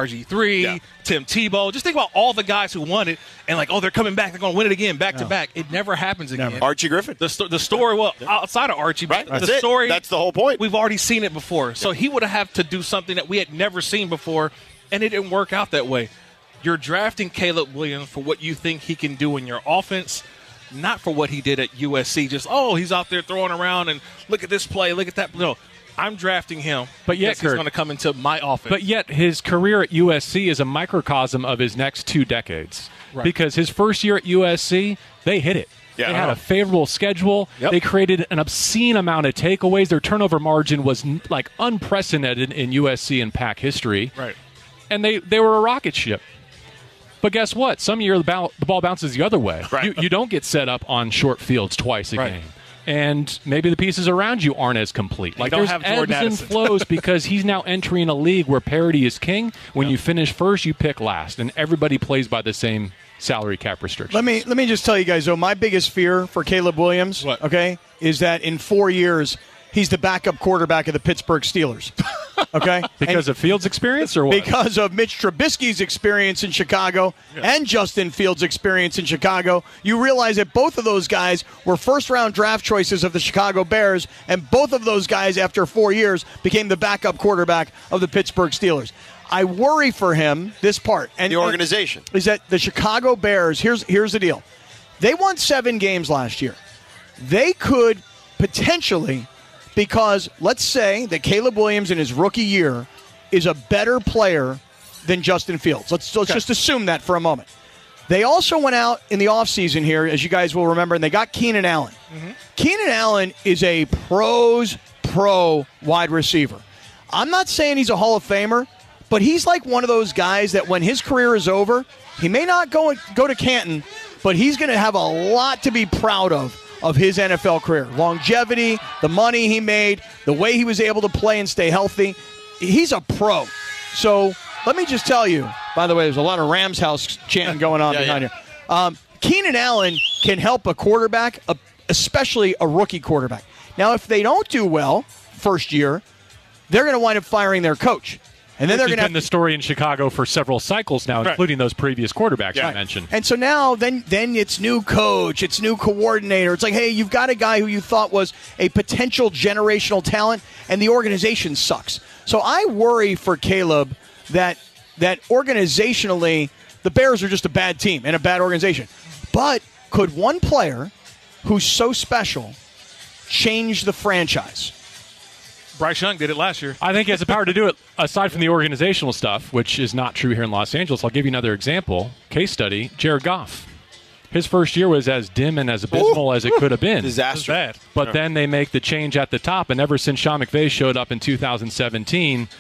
RG3, Tim Tebow. Just think about all the guys who won it and they're coming back. They're going to win it again, back to back. It never happens again. Never. Archie Griffin. The story, outside of Archie, the story. That's the whole point. We've already seen it before. So he would have to do something that we had never seen before, and it didn't work out that way. You're drafting Caleb Williams for what you think he can do in your offense, not for what he did at USC. Just, he's out there throwing around and look at this play, look at that. No. I'm drafting him, but yet he's going to come into my offense. But yet his career at USC is a microcosm of his next 2 decades. Right. Because his first year at USC, they hit it. Yeah, they had a favorable schedule. Yep. They created an obscene amount of takeaways. Their turnover margin was unprecedented in USC and Pac history. Right. And they were a rocket ship. But guess what? Some year the ball bounces the other way. Right. You don't get set up on short fields twice a game. And maybe the pieces around you aren't as complete. There's ebbs and flows because he's now entering a league where parity is king. When you finish first, you pick last, and everybody plays by the same salary cap restrictions. Let me just tell you guys, though, my biggest fear for Caleb Williams, is that in 4 years he's the backup quarterback of the Pittsburgh Steelers. Okay? Because of Fields' experience or what? Because of Mitch Trubisky's experience in Chicago and Justin Fields' experience in Chicago. You realize that both of those guys were first-round draft choices of the Chicago Bears, and both of those guys, after 4 years, became the backup quarterback of the Pittsburgh Steelers. I worry for him this part. And the organization. Is that the Chicago Bears, here's the deal. They won 7 games last year. They could potentially, because let's say that Caleb Williams in his rookie year is a better player than Justin Fields. Let's just assume that for a moment. They also went out in the offseason here, as you guys will remember, and they got Keenan Allen. Mm-hmm. Keenan Allen is a pro wide receiver. I'm not saying he's a Hall of Famer, but he's like one of those guys that when his career is over, he may not go to Canton, but he's going to have a lot to be proud of his NFL career. Longevity, the money he made, the way he was able to play and stay healthy. He's a pro. So let me just tell you, by the way, there's a lot of Rams house chanting going on behind here. Keenan Allen can help a quarterback, especially a rookie quarterback. Now, if they don't do well first year, they're going to wind up firing their coach. And then they're going to have the story in Chicago for several cycles now, including those previous quarterbacks you mentioned. And so now, then it's new coach, it's new coordinator. It's like, hey, you've got a guy who you thought was a potential generational talent, and the organization sucks. So I worry for Caleb that organizationally, the Bears are just a bad team and a bad organization. But could one player who's so special change the franchise? Bryce Young did it last year. I think he has the power to do it, aside from the organizational stuff, which is not true here in Los Angeles. I'll give you another example, case study, Jared Goff. His first year was as dim and as abysmal as it could have been. Disaster. Bad. But then they make the change at the top, and ever since Sean McVay showed up in 2017,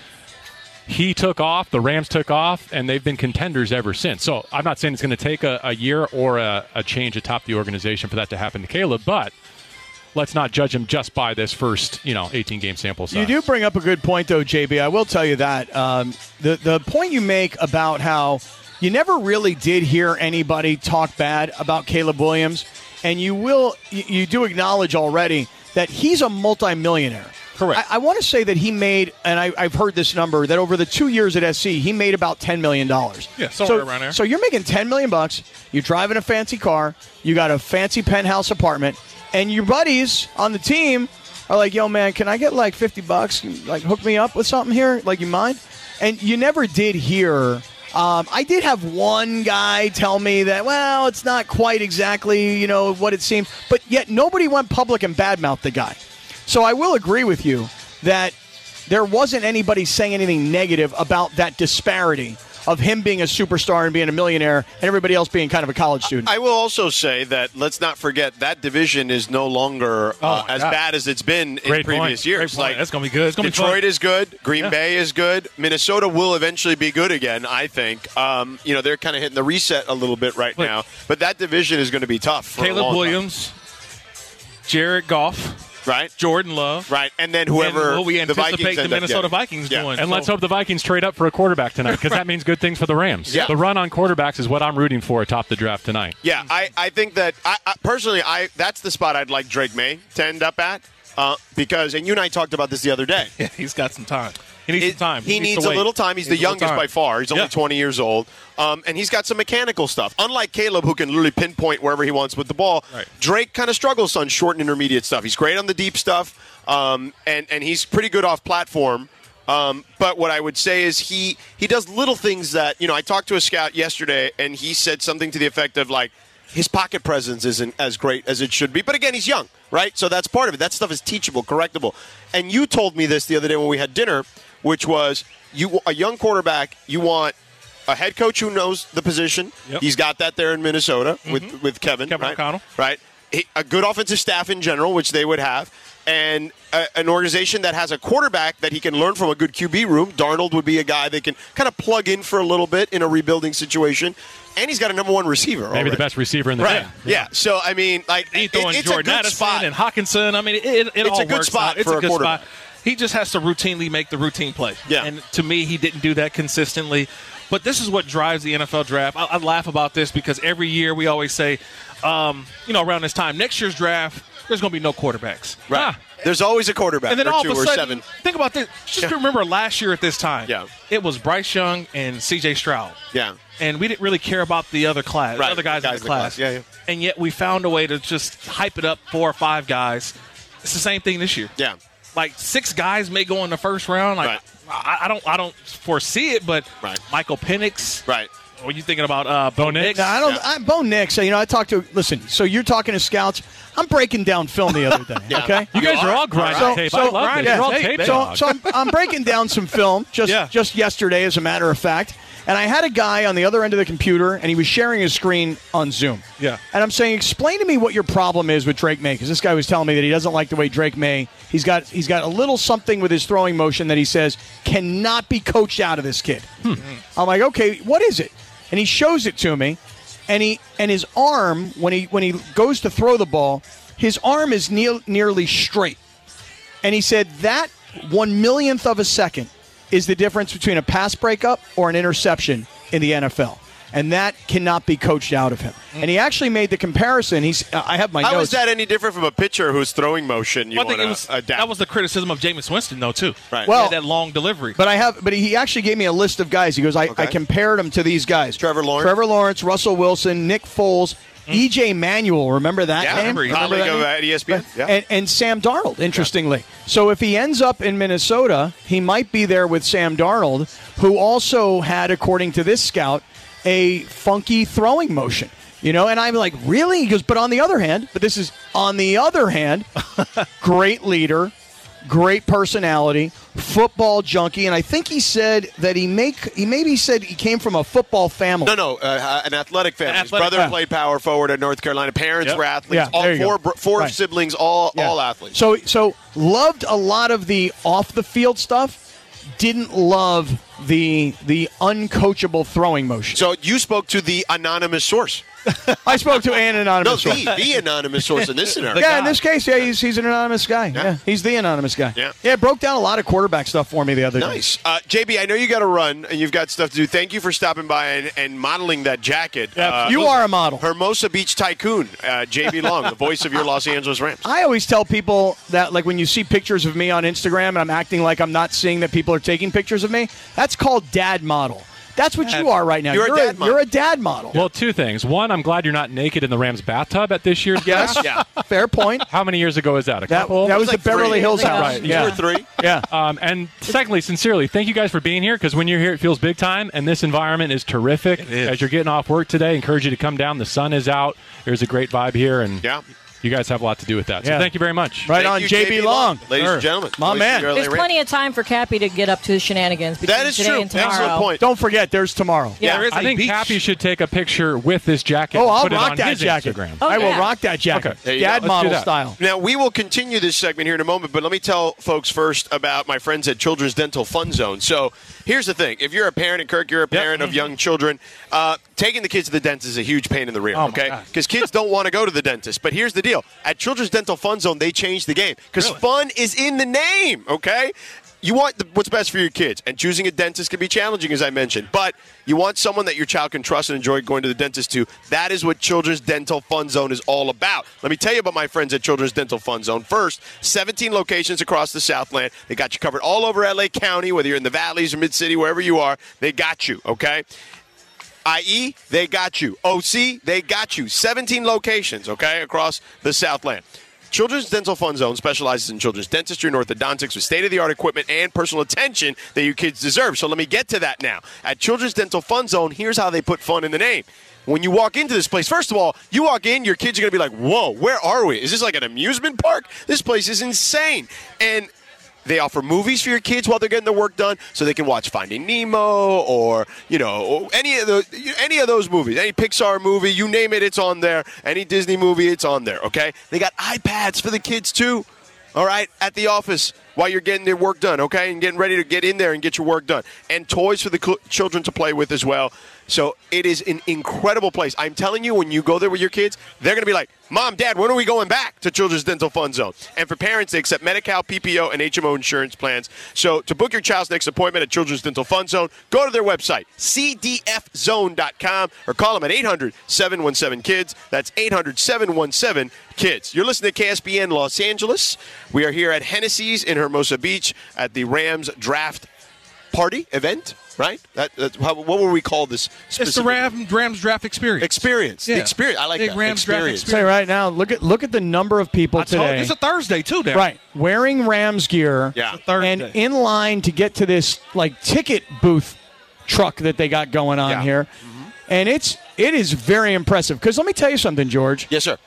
he took off, the Rams took off, and they've been contenders ever since. So I'm not saying it's going to take a year or a change atop the organization for that to happen to Caleb, but let's not judge him just by this first, 18-game sample size. You do bring up a good point, though, JB. I will tell you that. The point you make about how you never really did hear anybody talk bad about Caleb Williams, and you do acknowledge already that he's a multimillionaire. Correct. I want to say that he made, and I've heard this number, that over the 2 years at SC, he made about $10 million. Yeah, somewhere around there. So you're making $10 million. You're driving a fancy car. You got a fancy penthouse apartment. And your buddies on the team are like, yo, man, can I get like $50? Like, hook me up with something here? Like, you mind? And you never did hear. I did have one guy tell me that, well, it's not quite exactly, what it seems. But yet nobody went public and badmouthed the guy. So I will agree with you that there wasn't anybody saying anything negative about that disparity of him being a superstar and being a millionaire and everybody else being kind of a college student. I will also say that let's not forget that division is no longer as bad as it's been in previous years. Like, that's going to be good. It's gonna Detroit be is good. Green Bay is good. Minnesota will eventually be good again, I think. They're kind of hitting the reset a little bit right now. But that division is going to be tough for Caleb Williams, Jared Goff. Right, Jordan Love, right, and then whoever we anticipate the Minnesota Vikings doing. And let's hope the Vikings trade up for a quarterback tonight, because that means good things for the Rams. Yeah. The run on quarterbacks is what I'm rooting for atop the draft tonight. Yeah, I think that I personally that's the spot I'd like Drake May to end up at, because and you and I talked about this the other day. Yeah, he's got some time. He needs some time. He needs a little time. He's the youngest by far. He's only 20 years old. And he's got some mechanical stuff. Unlike Caleb, who can literally pinpoint wherever he wants with the ball, Drake kind of struggles on short and intermediate stuff. He's great on the deep stuff, and he's pretty good off platform. But what I would say is he does little things that, I talked to a scout yesterday, and he said something to the effect of, like, his pocket presence isn't as great as it should be. But again, he's young, right? So that's part of it. That stuff is teachable, correctable. And you told me this the other day when we had dinner, which was a young quarterback, you want a head coach who knows the position. Yep. He's got that there in Minnesota with Kevin right? O'Connell. Right. A good offensive staff in general, which they would have, and an organization that has a quarterback that he can learn from a good QB room. Darnold would be a guy they can kind of plug in for a little bit in a rebuilding situation. And he's got a number one receiver. Maybe already. the best receiver in the game. Yeah. So, I mean, like, it's Jordan Addison spot. and Hawkinson. I mean, it's all a good spot out. It's for a good quarterback. spot. He just has to routinely make the routine play. Yeah. And to me, he didn't do that consistently. But this is what drives the NFL draft. I laugh about this because every year we always say, around this time, next year's draft, there's going to be no quarterbacks. Right. There's always a quarterback. And then or all two of a or sudden, 7. Think about this. Just remember last year at this time. Yeah. It was Bryce Young and C.J. Stroud. Yeah. And we didn't really care about the other class, right. other guys in the class. Yeah. And yet we found a way to just hype it up 4 or 5 guys. It's the same thing this year. Yeah. Like 6 guys may go in the first round. Like I don't foresee it, but Michael Penix. Right. What are you thinking about Bo Nix? No, I don't. Bo Nix. I talked to. Listen. So you're talking to scouts. I'm breaking down film the other day. Okay. You guys are all grinding tape. I love this. You're all tape dogs. So I'm breaking down some film just yesterday, as a matter of fact. And I had a guy on the other end of the computer, and he was sharing his screen on Zoom. Yeah. And I'm saying, explain to me what your problem is with Drake May, because this guy was telling me that he doesn't like the way Drake May. He's got a little something with his throwing motion that he says cannot be coached out of this kid. I'm like, okay, what is it? And he shows it to me, and his arm when he goes to throw the ball, his arm is nearly straight. And he said that 1/1,000,000th of a second is the difference between a pass breakup or an interception in the NFL. And that cannot be coached out of him. And he actually made the comparison. I have my notes. How is that any different from a pitcher whose throwing motion you want to adapt? That was the criticism of Jameis Winston, though, too. Right. Well, he had that long delivery. But he actually gave me a list of guys. He goes, I compared them to these guys. Trevor Lawrence, Russell Wilson, Nick Foles, E.J. Manuel. Remember that name? Colleague of ESPN. Yeah. And Sam Darnold, interestingly. Yeah. So if he ends up in Minnesota, he might be there with Sam Darnold, who also had, according to this scout, a funky throwing motion. And I'm like, really? He goes, but on the other hand, great leader, great personality, football junkie, and I think he said that he maybe said he came from a football family. No, an athletic family. His brother played power forward at North Carolina. Parents were athletes. Yeah, all four siblings, all athletes. So loved a lot of the off the field stuff. Didn't love the uncoachable throwing motion. So you spoke to the anonymous source. I spoke to an anonymous source. The anonymous source in this scenario. In this case, he's an anonymous guy. Yeah, he's the anonymous guy. Yeah, it broke down a lot of quarterback stuff for me the other day. Nice. JB, I know you got to run, and you've got stuff to do. Thank you for stopping by and modeling that jacket. You are a model. Hermosa Beach Tycoon, JB Long, the voice of your Los Angeles Rams. I always tell people that, like, when you see pictures of me on Instagram and I'm acting like I'm not seeing that people are taking pictures of me, that's called dad model. That's what you are right now. You're a dad model. Well, two things. One, I'm glad you're not naked in the Rams bathtub at this year's draft. Yes, fair point. How many years ago was that? A couple? That was like the Beverly Hills house. Right. 2 or 3. Yeah. And secondly, sincerely, thank you guys for being here, because when you're here, it feels big time, and this environment is terrific. As you're getting off work today, I encourage you to come down. The sun is out. There's a great vibe here, and you guys have a lot to do with that. So thank you very much. Right on, JB Long. Ladies and gentlemen. My man. There's plenty of time for Cappy to get up to the shenanigans between today and tomorrow. Excellent point. Don't forget, there's tomorrow. Yeah. I think Cappy should take a picture with this jacket. Oh, I'll put rock it on that his jacket. Instagram. I will rock that jacket. Okay. Dad model style. Now, we will continue this segment here in a moment, but let me tell folks first about my friends at Children's Dental Fun Zone. So here's the thing. If you're a parent, and Kirk, you're a parent of young children, taking the kids to the dentist is a huge pain in the rear, okay? Because kids don't want to go to the dentist. But here's the deal. At Children's Dental Fun Zone, they changed the game. Because fun is in the name, okay? You want what's best for your kids, and choosing a dentist can be challenging, as I mentioned. But you want someone that your child can trust and enjoy going to the dentist to. That is what Children's Dental Fun Zone is all about. Let me tell you about my friends at Children's Dental Fun Zone. First, 17 locations across the Southland. They got you covered all over L.A. County, whether you're in the valleys or mid-city, wherever you are. They got you, okay? IE, they got you. OC, they got you. 17 locations, okay, across the Southland. Children's Dental Fun Zone specializes in children's dentistry and orthodontics with state-of-the-art equipment and personal attention that your kids deserve. So let me get to that now. At Children's Dental Fun Zone, here's how they put fun in the name. When you walk into this place, first of all, you walk in, your kids are going to be like, whoa, where are we? Is this like an amusement park? This place is insane. And they offer movies for your kids while they're getting their work done, so they can watch Finding Nemo or any of those movies, any Pixar movie, you name it, it's on there. Any Disney movie, it's on there. Okay, they got iPads for the kids too. All right, at the office while you're getting their work done, okay, and getting ready to get in there and get your work done, and toys for the children to play with as well. So it is an incredible place. I'm telling you, when you go there with your kids, they're going to be like, Mom, Dad, when are we going back to Children's Dental Fun Zone? And for parents, they accept Medi-Cal, PPO, and HMO insurance plans. So to book your child's next appointment at Children's Dental Fun Zone, go to their website, cdfzone.com, or call them at 800-717-KIDS. That's 800-717-KIDS. You're listening to KSBN Los Angeles. We are here at Hennessy's in Hermosa Beach at the Rams Draft Party event. right? What will we call this? It's the Rams draft experience. Experience. Yeah. Experience. I like that. Rams experience. draft experience. Say right now, look at the number of people today. It's a Thursday too, Darren. Right, wearing Rams gear. Yeah, it's a Thursday. And in line to get to this ticket booth truck that they got going on here, and it is very impressive. Because let me tell you something, George. Yes, sir.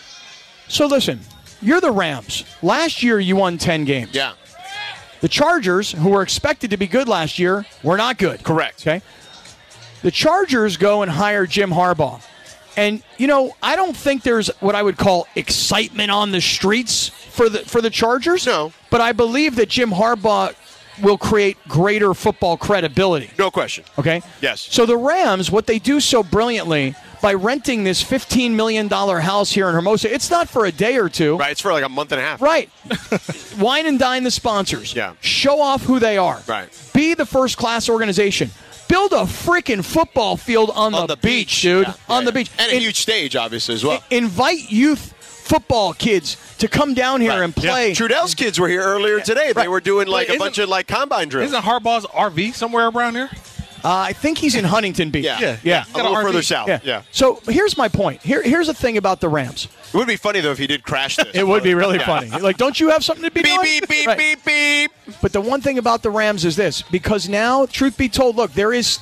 So listen, you're the Rams. Last year you won 10 games. Yeah. The Chargers, who were expected to be good last year, were not good. Correct. Okay. The Chargers go and hire Jim Harbaugh. And, I don't think there's what I would call excitement on the streets for the Chargers. No. But I believe that Jim Harbaugh will create greater football credibility. No question. Okay? Yes. So the Rams, what they do so brilliantly by renting this $15 million house here in Hermosa, it's not for a day or two. Right, it's for like a month and a half. Right. Wine and dine the sponsors. Yeah. Show off who they are. Right. Be the first-class organization. Build a freaking football field on the beach, dude. Yeah. On the beach. And a huge stage, obviously, as well. Invite youth football kids to come down here and play. Yeah. Trudell's kids were here earlier today. They were doing a bunch of combine drills. Isn't Harbaugh's RV somewhere around here? I think he's in Huntington Beach. Yeah. A little further south. Yeah. So here's my point. Here's the thing about the Rams. It would be funny, though, if he did crash this. It would be really funny. Don't you have something to be doing? Beep, beep, beep, beep, beep. But the one thing about the Rams is this. Because now, truth be told, look, there are 2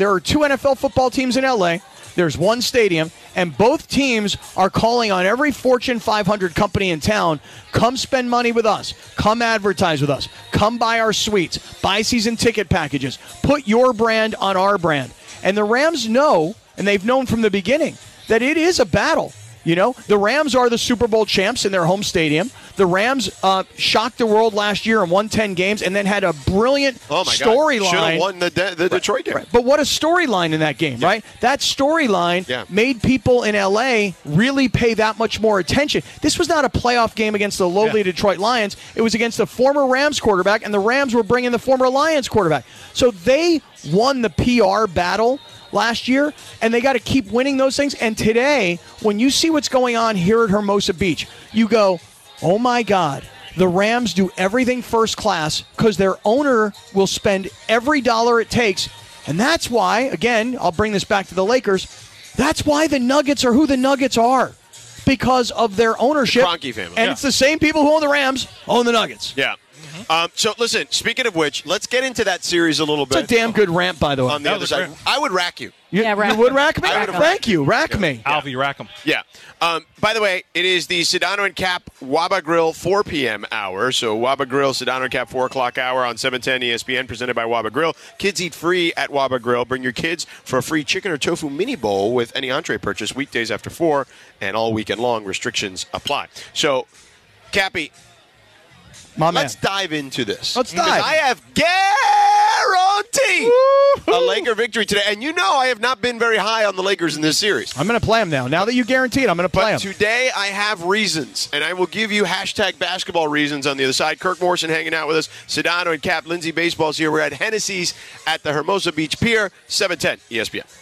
NFL football teams in L.A., there's one stadium, and both teams are calling on every Fortune 500 company in town, come spend money with us, come advertise with us, come buy our suites, buy season ticket packages, put your brand on our brand. And the Rams know, and they've known from the beginning, that it is a battle. The Rams are the Super Bowl champs in their home stadium. The Rams shocked the world last year and won 10 games and then had a brilliant storyline. Should have won the Detroit game. Right. But what a storyline in that game, right? That storyline made people in L.A. really pay that much more attention. This was not a playoff game against the lowly Detroit Lions. It was against the former Rams quarterback, and the Rams were bringing the former Lions quarterback. So they won the PR battle last year, and they got to keep winning those things. And today, when you see what's going on here at Hermosa Beach, you go, oh my God, the Rams do everything first class because their owner will spend every dollar it takes. And that's why, again, I'll bring this back to the Lakers, that's why the Nuggets are who the Nuggets are. Because of their ownership. The Kroenke family. And it's the same people who own the Rams own the Nuggets. Yeah. So, listen, speaking of which, let's get into that series a little bit. It's a damn good rant, by the way. On the other side. I would rack you. You would rack me? Thank you. Rack me. Alvy, rack him. Yeah. By the way, it is the Sedano and Cap Waba Grill 4 p.m. hour. So, Waba Grill, Sedano and Cap 4 o'clock hour on 710 ESPN, presented by Waba Grill. Kids eat free at Waba Grill. Bring your kids for a free chicken or tofu mini bowl with any entree purchase weekdays after 4 and all weekend long. Restrictions apply. So, Cappy, let's dive into this. Let's dive. Because I have guaranteed a Laker victory today. And I have not been very high on the Lakers in this series. I'm going to play them now. Now that you guarantee it, I'm going to play them. But today I have reasons, and I will give you #basketball reasons on the other side. Kirk Morrison hanging out with us. Sedano and Cap Lindsay Baseball's here. We're at Hennessy's at the Hermosa Beach Pier, 710 ESPN.